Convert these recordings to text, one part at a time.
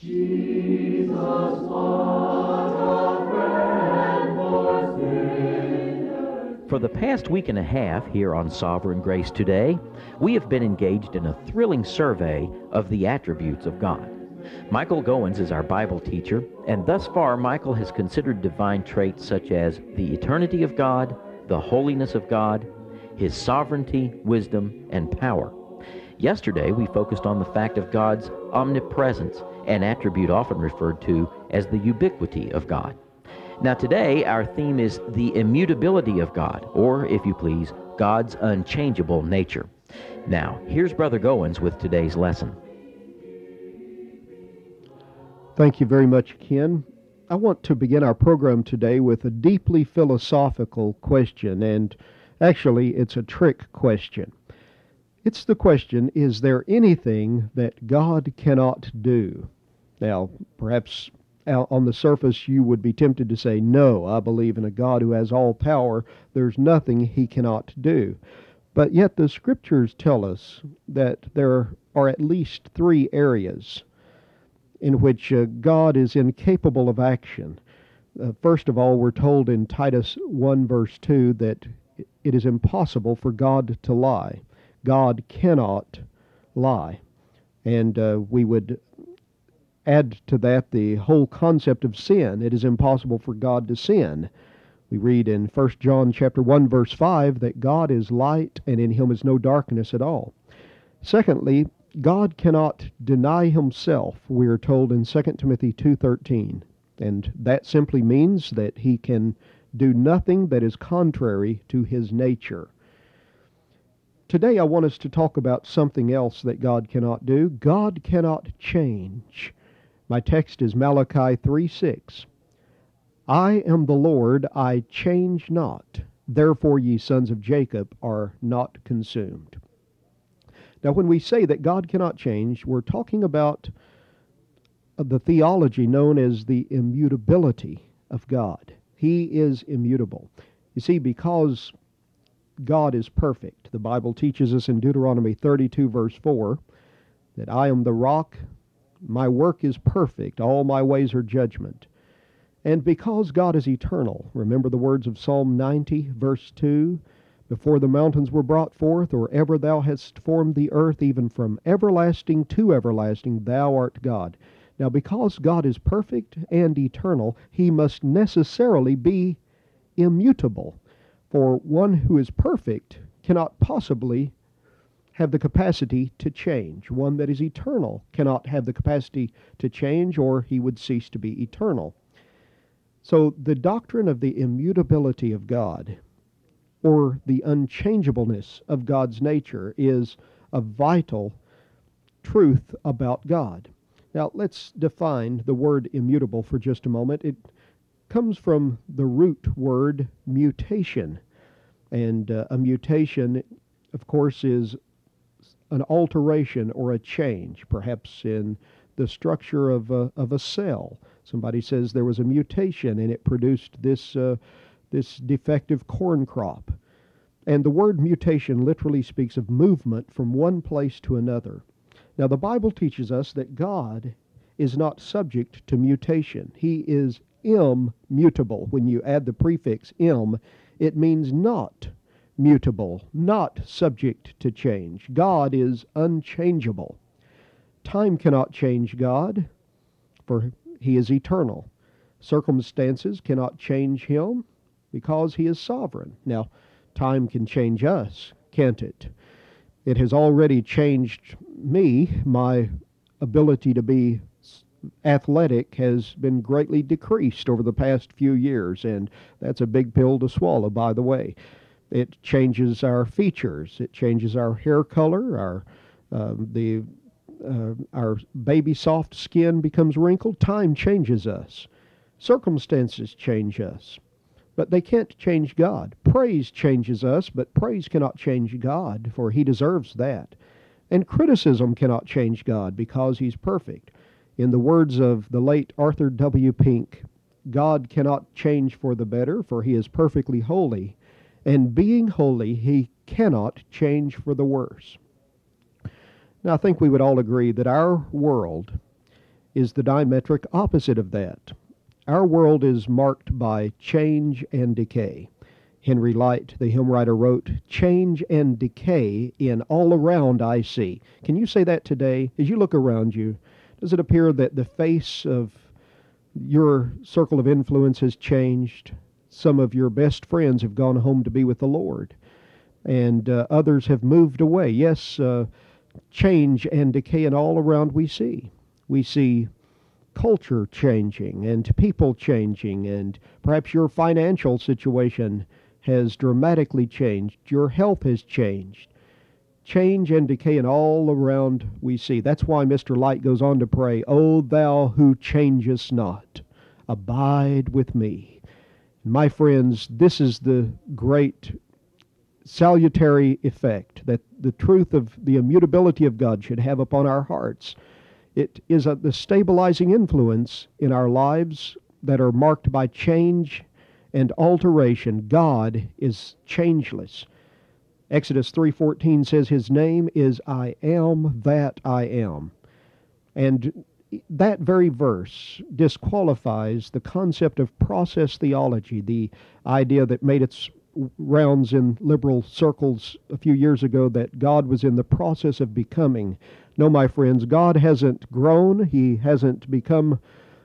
Jesus, what a friend for sinners. For the past week and a half here on Sovereign Grace Today, we have been engaged in a thrilling survey of the attributes of God. Michael Goins is our Bible teacher, and thus far Michael has considered divine traits such as the eternity of God, the holiness of God, His sovereignty, wisdom, and power. Yesterday we focused on the fact of God's omnipresence, an attribute often referred to as the ubiquity of God. Now today our theme is the immutability of God, or, if you please, God's unchangeable nature. Now, here's Brother Goins with today's lesson. Thank you very much, Ken. I want to begin our program today with a deeply philosophical question, and actually it's a trick question. It's the question, is there anything that God cannot do? Now, perhaps on the surface you would be tempted to say, no, I believe in a God who has all power. There's nothing He cannot do. But yet the Scriptures tell us that there are at least three areas in which God is incapable of action. First of all, we're told in Titus 1 verse 2 that it is impossible for God to lie. God cannot lie. And we would add to that the whole concept of sin. It is impossible for God to sin. We read in 1 John chapter 1 verse 5 that God is light and in Him is no darkness at all. Secondly, God cannot deny Himself, we are told in 2 Timothy 2:13. And that simply means that He can do nothing that is contrary to His nature. Today I want us to talk about something else that God cannot do. God cannot change. My text is Malachi 3:6. I am the Lord, I change not. Therefore ye sons of Jacob are not consumed. Now when we say that God cannot change, we're talking about the theology known as the immutability of God. He is immutable. You see, because God is perfect, the Bible teaches us in Deuteronomy 32 verse 4 that I am the rock, my work is perfect, all my ways are judgment. And because God is eternal, remember the words of Psalm 90 verse 2, before the mountains were brought forth, or ever thou hast formed the earth, even from everlasting to everlasting, thou art God. Now because God is perfect and eternal, He must necessarily be immutable. For one who is perfect cannot possibly have the capacity to change. One that is eternal cannot have the capacity to change, or he would cease to be eternal. So the doctrine of the immutability of God, or the unchangeableness of God's nature, is a vital truth about God. Now let's define the word immutable for just a moment. It comes from the root word mutation. And a mutation, of course, is an alteration or a change, perhaps in the structure of a cell. Somebody says there was a mutation and it produced this defective corn crop. And the word mutation literally speaks of movement from one place to another. Now the Bible teaches us that God is not subject to mutation. He is immutable. When you add the prefix im, it means not mutable, not subject to change. God is unchangeable. Time cannot change God, for He is eternal. Circumstances cannot change Him because He is sovereign. Now, time can change us, can't it? It has already changed me. My ability to be athletic has been greatly decreased over the past few years, and that's a big pill to swallow, by the way. It changes our features. It changes our hair color. Our baby soft skin becomes wrinkled. Time changes us. Circumstances change us. But they can't change God. Praise changes us, but praise cannot change God, for He deserves that. And criticism cannot change God because He's perfect. In the words of the late Arthur W. Pink, God cannot change for the better, for He is perfectly holy. And being holy, He cannot change for the worse. Now, I think we would all agree that our world is the diametric opposite of that. Our world is marked by change and decay. Henry Light, the hymn writer, wrote, "Change and decay in all around I see." Can you say that today? As you look around you, does it appear that the face of your circle of influence has changed? Some of your best friends have gone home to be with the Lord, and others have moved away. Yes, change and decay in all around we see. We see culture changing and people changing, and perhaps your financial situation has dramatically changed. Your health has changed. Change and decay in all around we see. That's why Mr. Light goes on to pray, "O thou who changest not, abide with me." My friends, this is the great salutary effect that the truth of the immutability of God should have upon our hearts. It is the stabilizing influence in our lives that are marked by change and alteration. God is changeless. Exodus 3:14 says his name is I am that I am. And that very verse disqualifies the concept of process theology, the idea that made its rounds in liberal circles a few years ago that God was in the process of becoming. No, my friends, God hasn't grown. He hasn't become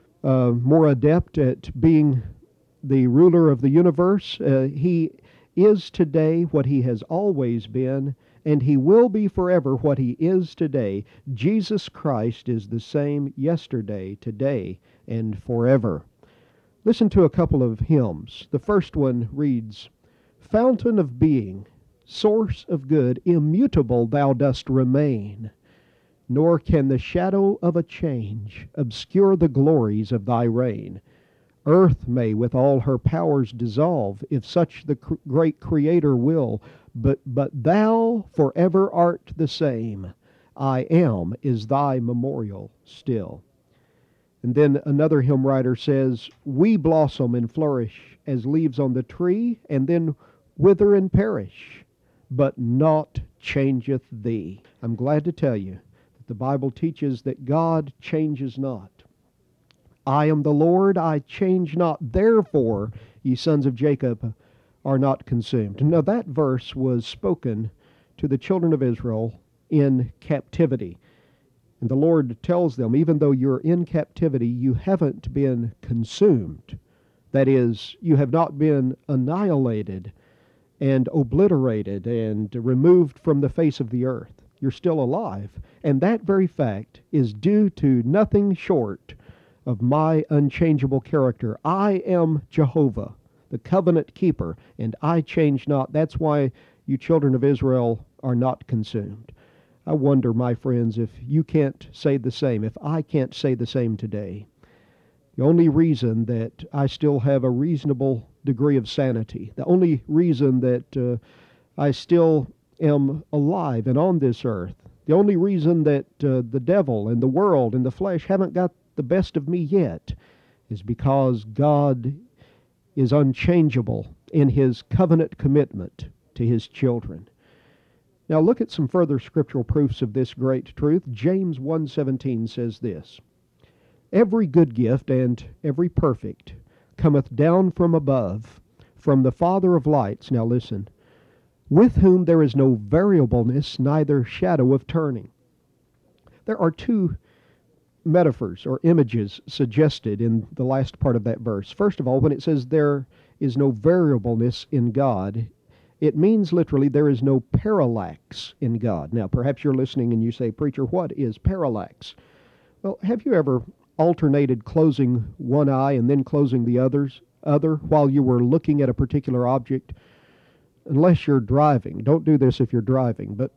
more adept at being the ruler of the universe. He is today what he has always been, and he will be forever what he is today. Jesus Christ is the same yesterday, today, and forever. Listen to a couple of hymns. The first one reads, "Fountain of being, source of good, immutable thou dost remain, nor can the shadow of a change obscure the glories of thy reign. Earth may with all her powers dissolve, if such the great Creator will, but thou forever art the same. I am is thy memorial still." And then another hymn writer says, "We blossom and flourish as leaves on the tree, and then wither and perish, but naught changeth thee." I'm glad to tell you that the Bible teaches that God changes not. "I am the Lord, I change not, therefore ye sons of Jacob are not consumed." Now that verse was spoken to the children of Israel in captivity. And the Lord tells them, even though you're in captivity, you haven't been consumed. That is, you have not been annihilated and obliterated and removed from the face of the earth. You're still alive. And that very fact is due to nothing short of my unchangeable character. I am Jehovah, the covenant keeper, and I change not. That's why you children of Israel are not consumed. I wonder, my friends, if you can't say the same, if I can't say the same today. The only reason that I still have a reasonable degree of sanity, the only reason that I still am alive and on this earth, the only reason that the devil and the world and the flesh haven't got the best of me yet is because God is unchangeable in his covenant commitment to his children. Now look at some further scriptural proofs of this great truth. James 1:17 says this, "Every good gift and every perfect cometh down from above, from the Father of lights," now listen, "with whom there is no variableness, neither shadow of turning." There are two metaphors or images suggested in the last part of that verse. First of all, when it says there is no variableness in God, it means literally there is no parallax in God. Now, perhaps you're listening and you say, "Preacher, what is parallax?" Well, have you ever alternated closing one eye and then closing the other while you were looking at a particular object? Unless you're driving. Don't do this if you're driving. But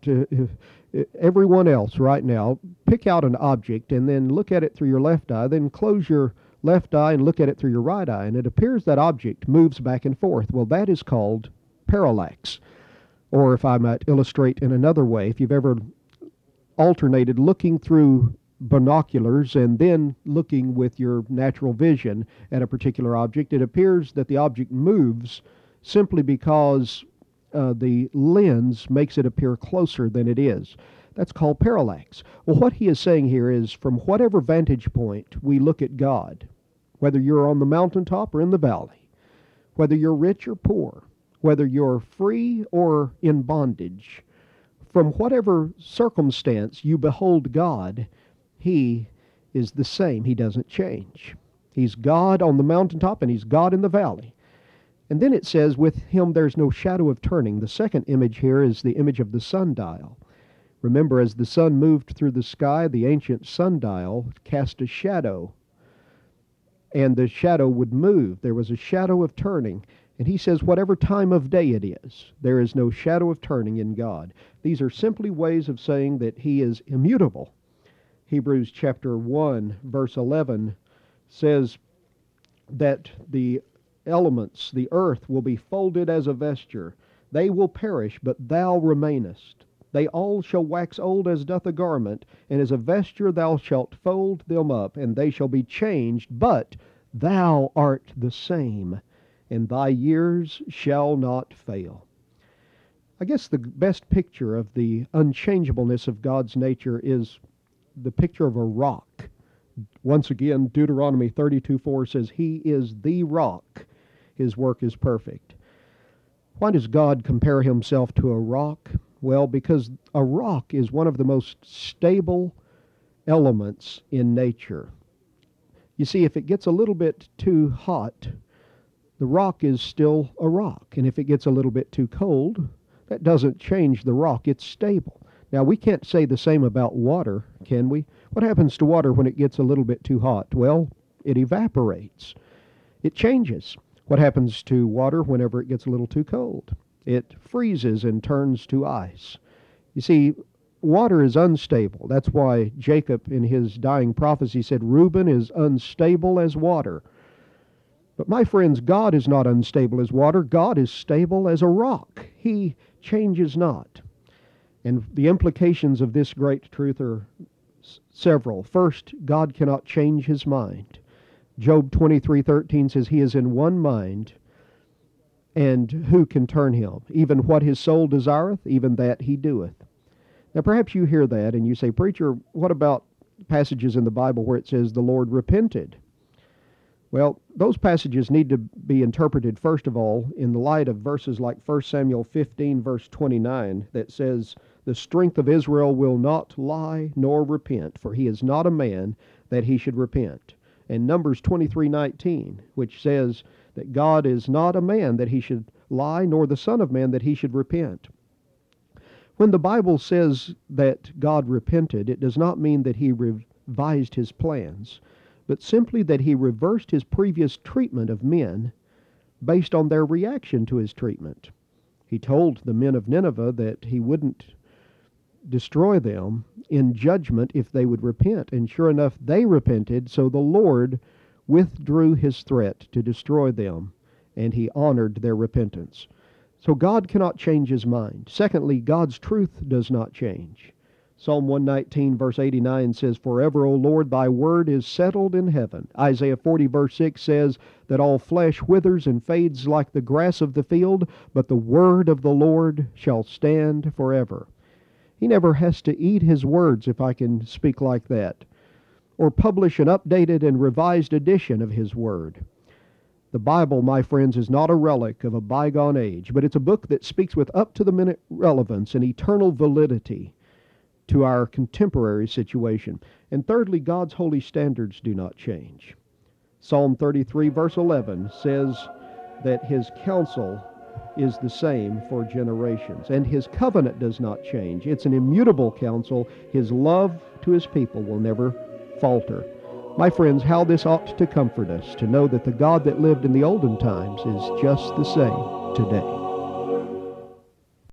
everyone else right now, pick out an object and then look at it through your left eye, then close your left eye and look at it through your right eye, and it appears that object moves back and forth. Well, that is called parallax. Or if I might illustrate in another way, if you've ever alternated looking through binoculars and then looking with your natural vision at a particular object, it appears that the object moves simply because the lens makes it appear closer than it is. That's called parallax. Well, what he is saying here is from whatever vantage point we look at God, whether you're on the mountaintop or in the valley, whether you're rich or poor, whether you're free or in bondage, from whatever circumstance you behold God, He is the same. He doesn't change. He's God on the mountaintop and He's God in the valley. And then it says, with Him there's no shadow of turning. The second image here is the image of the sundial. Remember, as the sun moved through the sky, the ancient sundial cast a shadow, and the shadow would move. There was a shadow of turning. And he says, whatever time of day it is, there is no shadow of turning in God. These are simply ways of saying that He is immutable. Hebrews chapter 1, verse 11 says that the elements, the earth, will be folded as a vesture. They will perish, but thou remainest. They all shall wax old as doth a garment, and as a vesture thou shalt fold them up, and they shall be changed, but thou art the same, and thy years shall not fail. I guess the best picture of the unchangeableness of God's nature is the picture of a rock. Once again, Deuteronomy 32:4 says, He is the rock. His work is perfect. Why does God compare Himself to a rock? Well, because a rock is one of the most stable elements in nature. You see, if it gets a little bit too hot, the rock is still a rock. And if it gets a little bit too cold, that doesn't change the rock. It's stable. Now, we can't say the same about water, can we? What happens to water when it gets a little bit too hot? Well, it evaporates. It changes. What happens to water whenever it gets a little too cold? It freezes and turns to ice. You see, water is unstable. That's why Jacob, in his dying prophecy, said, Reuben is unstable as water. But my friends, God is not unstable as water. God is stable as a rock. He changes not. And the implications of this great truth are several. First, God cannot change His mind. Job 23:13 says, He is in one mind, and who can turn Him? Even what His soul desireth, even that He doeth. Now perhaps you hear that and you say, Preacher, what about passages in the Bible where it says the Lord repented? Well, those passages need to be interpreted, first of all, in the light of verses like 1 Samuel 15, verse 29, that says, The strength of Israel will not lie nor repent, for he is not a man that he should repent. And Numbers 23:19, which says that God is not a man that he should lie, nor the Son of Man that he should repent. When the Bible says that God repented, it does not mean that He revised His plans, but simply that He reversed His previous treatment of men based on their reaction to His treatment. He told the men of Nineveh that He wouldn't destroy them in judgment if they would repent, and sure enough, they repented, so the Lord withdrew His threat to destroy them, and He honored their repentance. So God cannot change His mind. Secondly, God's truth does not change. Psalm 119, verse 89 says, Forever, O Lord, thy word is settled in heaven. Isaiah 40, verse 6 says that all flesh withers and fades like the grass of the field, but the word of the Lord shall stand forever. He never has to eat His words, if I can speak like that, or publish an updated and revised edition of His word. The Bible, my friends, is not a relic of a bygone age, but it's a book that speaks with up-to-the-minute relevance and eternal validity to our contemporary situation. And thirdly, God's holy standards do not change. Psalm 33, verse 11 says that His counsel is the same for generations, and His covenant does not change. It's an immutable counsel. His love to His people will never falter. My friends, how this ought to comfort us to know that the God that lived in the olden times is just the same today.